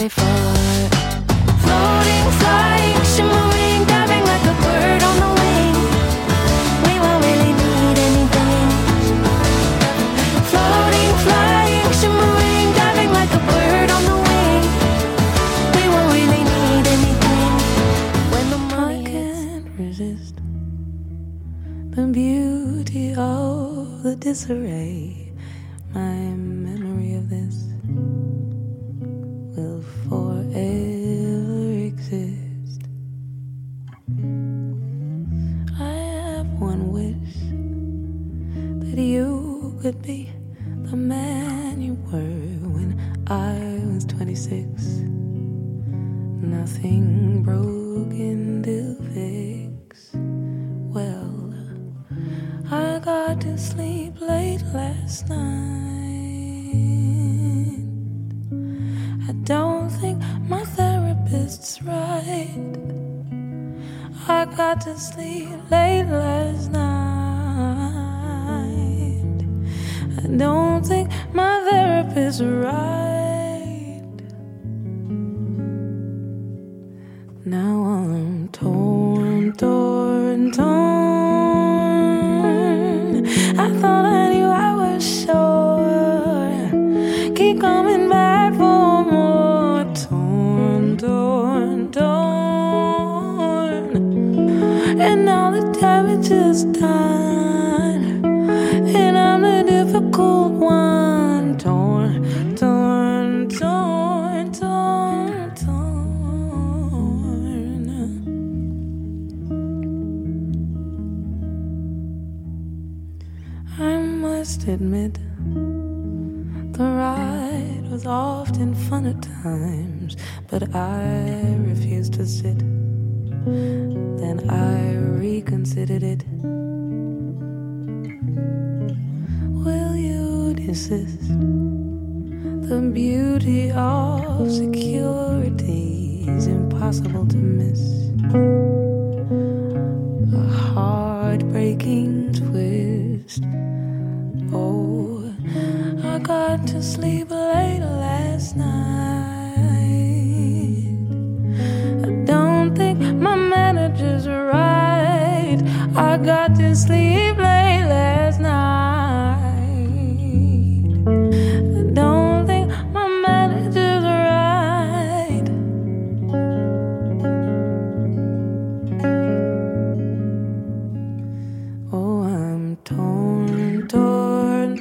fly far. Floating, flying, shimmering, diving like a bird on the wing. We won't really need anything. Floating, flying, shimmering, diving like a bird on the wing. We won't really need anything. When the money can't resist the beauty of the disarray, my memory of this will forever exist. I have one wish, that you could be the man you were when I was 26. Nothing broken to fix. Well, I got to sleep late last night. I don't think my therapist's right. I got to sleep late last night. I don't think my therapist's right. Now I'm torn, torn, torn. I thought I knew I was sure. Keep coming back for more. Torn, torn, torn. And now the damage is done, and I'm the difficult one. Torn, torn, torn, torn, torn. I must admit, the ride was often fun at times, but I refused to sit. Then I reconsidered it. Will you desist? The beauty of security is impossible to miss. A heartbreaking twist. Oh, I got to sleep late last night. I don't think my manager's right. I got to sleep late last night. I don't think my manager's right. Oh, I'm torn, torn,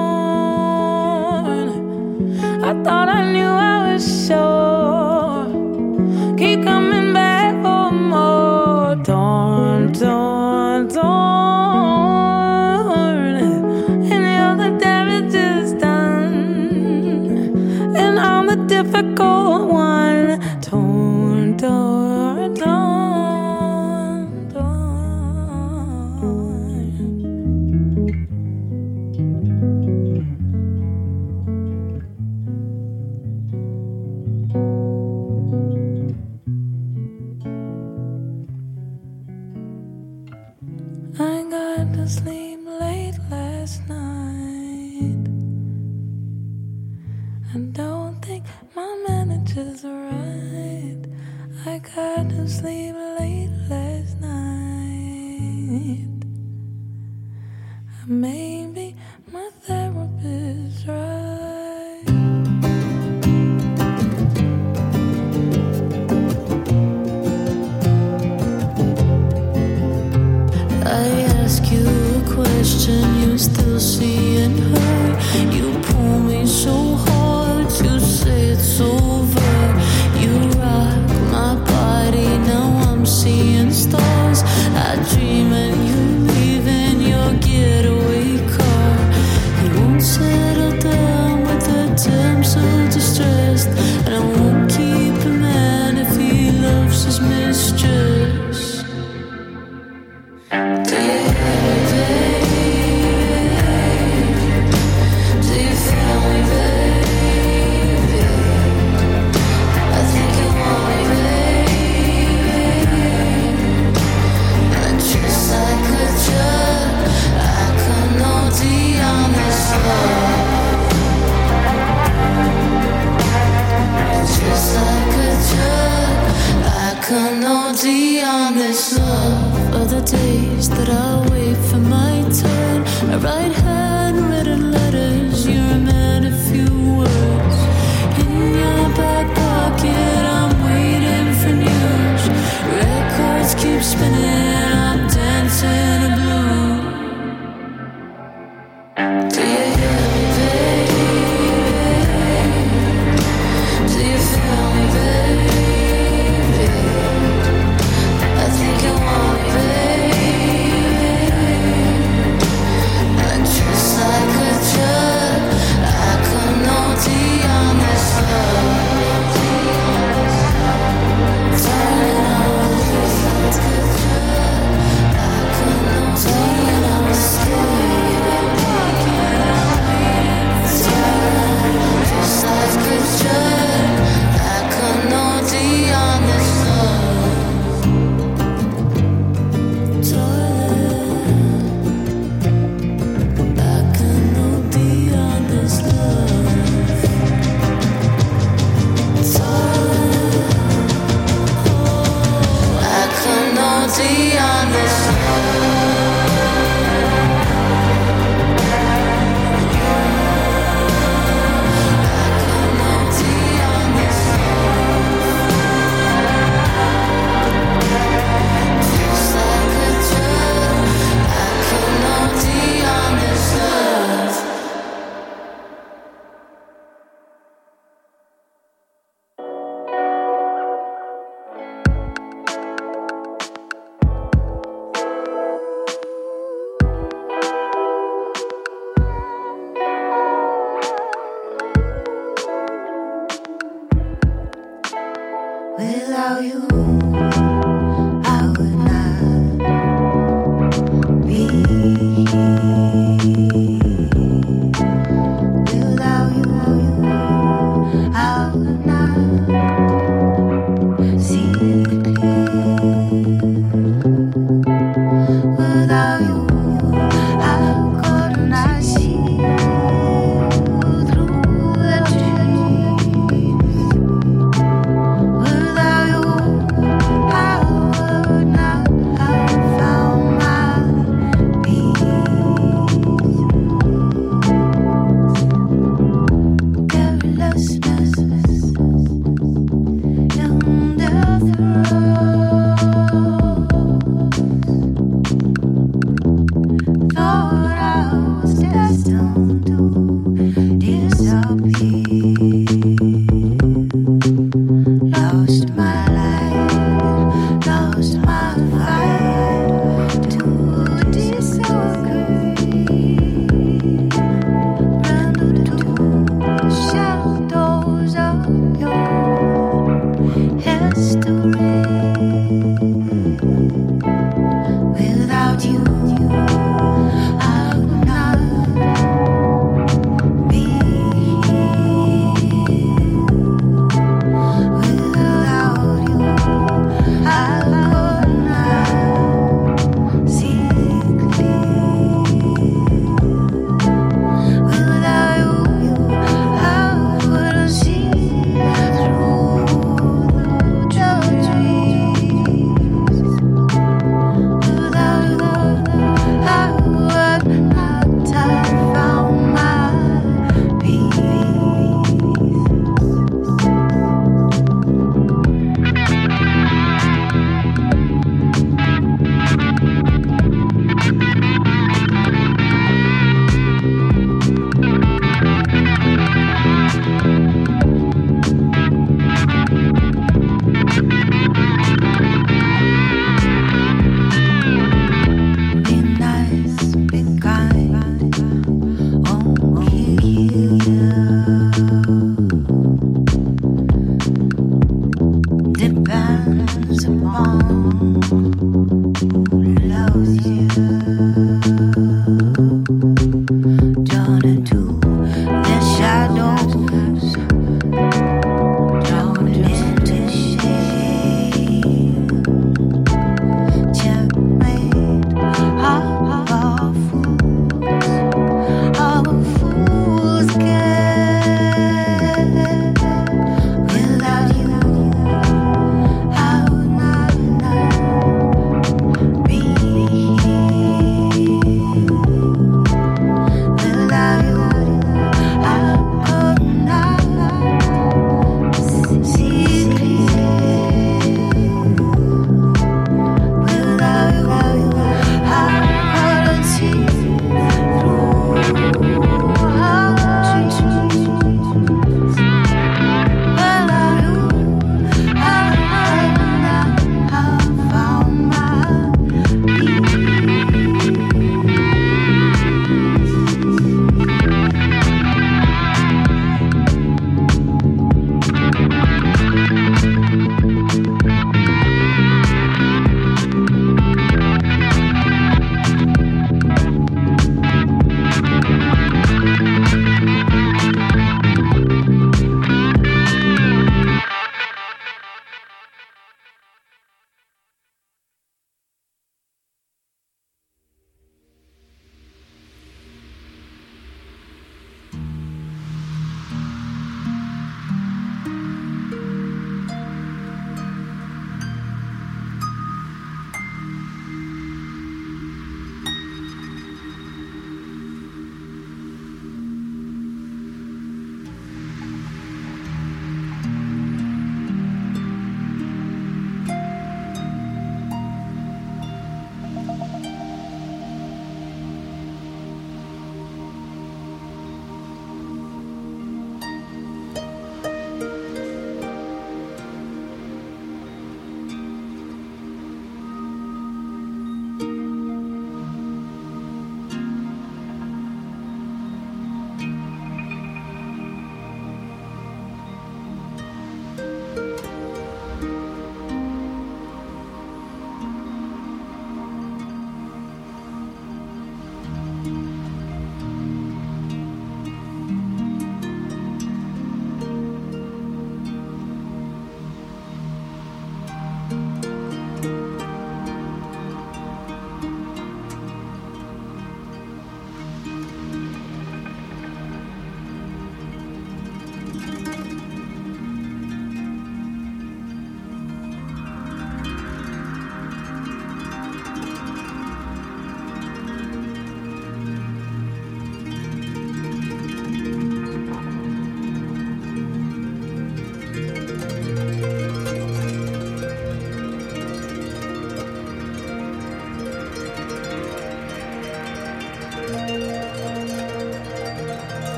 torn. I thought I knew I was sure. Keep coming back for more. Torn, torn, torn. And all the damage is done, and I'm the difficult one. Torn, torn, torn, torn. I got to sleep late last night. I don't think my manager's right. I got to sleep late last night. Maybe my therapist's right. I ask you a question, you still see in her. You pull me so hard, you say it's over. You rock my body, now I'm seeing stars. I dream and you leave in your getaway car. You won't settle down with the terms so distressed, and I won't keep a man if he loves his mistress. Just days that I wait for my turn. I write handwritten letters, you remember a few words. In your back pocket, I'm waiting for news. Records keep spinning, I'm dancing a blues. Do you hear me, baby? Do you feel me, baby? I think you want me, baby. And just like a drug, I could OD on this love. Turning on just like a drug, I could OD on this love. Just like a drug, I could OD on this love. I could OD on this love. I could OD on this just like a drug. I could OD on this love. Without you, I would not be here. Without you, I would not see clear. Without you, I could not see through the trees. Without you,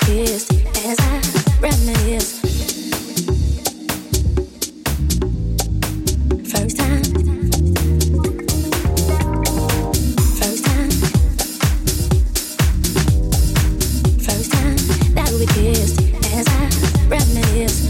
kissed as I reminisce. First time. First time. First time that we kissed as I reminisce.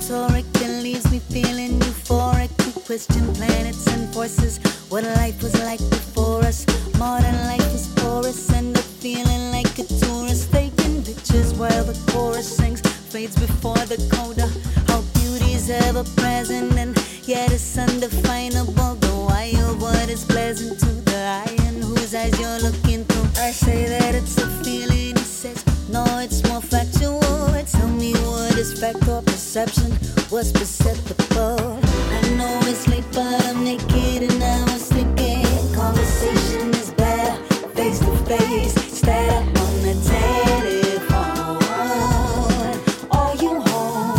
rhetoric and leaves me feeling euphoric. We question planets and forces, what life was like before us. Modern life is porous, end up feeling like a tourist, taking pictures while the chorus sings, fades before the coda. How beauty's ever present and yet it's undefinable. The why of what is pleasant to the eye and whose eyes you're looking through. I say that it's a feeling, he says no, it's more factual. Tell me what is fact or perception, what's perceptible. I know it's late but I'm naked and I was thinking conversation is better face to face instead of on the telephone. Are you home?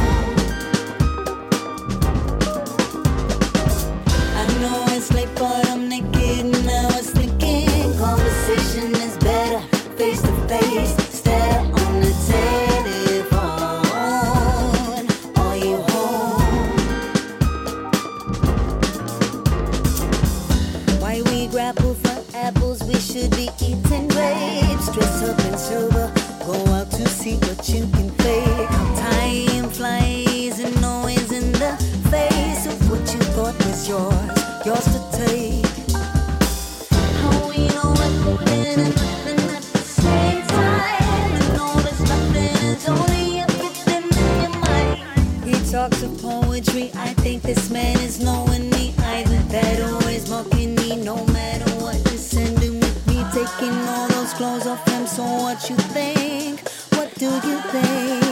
I know it's late but I'm naked and I was thinking conversation is better face to face instead of on the telephone. Are you home? Why we grapple for apples, we should be eating grapes. Dress up and sober, go out to see what you can fake. How time flies and noise in the face of what you thought was yours to take. How we know what's going and nothing at the same time. And all this nothing is only everything in your mind. He talks of poetry, I think this man is knowing me either. That always mocking me no matter what, descending with me, taking all those clothes off him. So what you think? What do you think?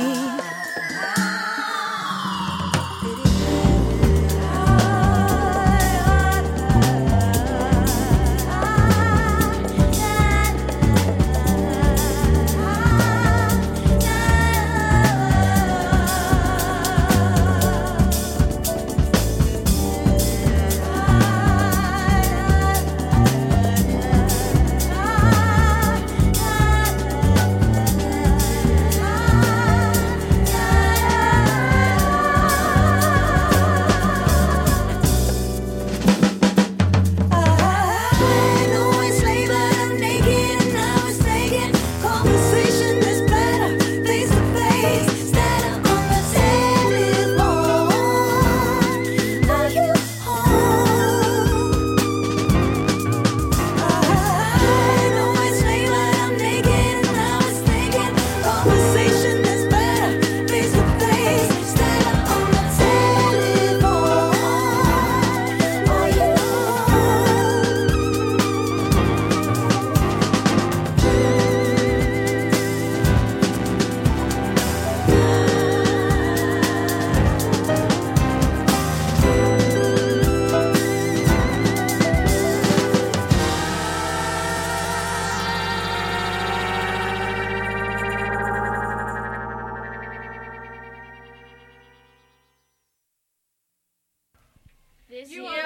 This year